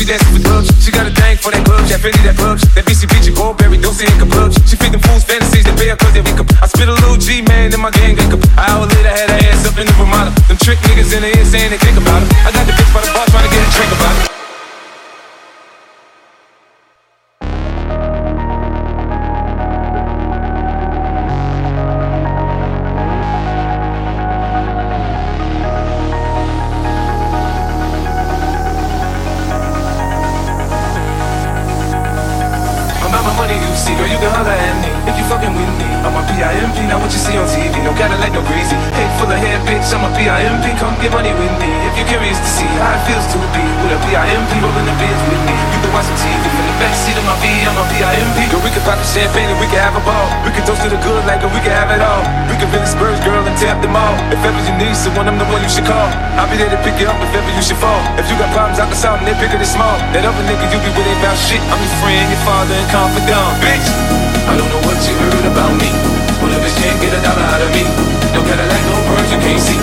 dancing for drugs. She got a thing for that club, that Fendi, that club. That BCBG, Goldberry, Dulce and Clubs. She feed them fools fantasies, they pay her cause they wake up. I spit a little G, man, in my gang wake up. An hour later, had her ass up in the Ramada. Them trick niggas in the ear saying they think about her. I got the bitch by the bar trying to get a drink about it. Girl, you can holler at me if you fucking with me. I'm a PIMP, not what you see on TV. No Cadillac, no greasy. Head full of hair, bitch, I'm a PIMP. Come get money with me if you're curious to see how it feels to be with a PIMP rolling the biz with me. You can watch some TV from the backseat of my V, I'm a PIMP. Girl, we can pop the champagne and we can have a ball. We can toast to the good like we can have it all. We can really spurge, girl, and tap them all. If ever you need someone, I'm the one you should call. I'll be there to pick you up if ever you should fall. If you got problems, I can solve them, they're bigger than small. That other nigga you be with ain't about shit. I'm your friend, your father, and confidant, bitch. I don't know what you heard about me. Well, if it can't get a dollar out of me, no Cadillac, no birds, you can't see.